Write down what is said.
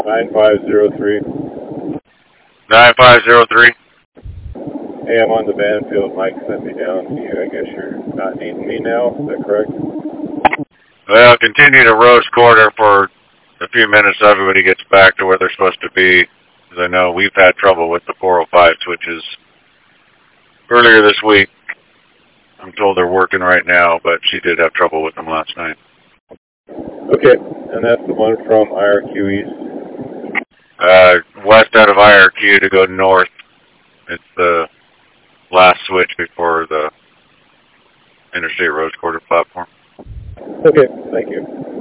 9503. 9503. Hey, I'm on the Banfield. Mike sent me down to you. I guess you're not needing me now. Is that correct? Well, continue to Rose Quarter for a few minutes so everybody gets back to where they're supposed to be. As I know we've had trouble with the 405 switches earlier this week. I'm told they're working right now, but she did have trouble with them last night. Okay, and that's the one from IRQ East. West out of IRQ to go north. It's the last switch before the Interstate Rose Quarter platform. Okay, thank you.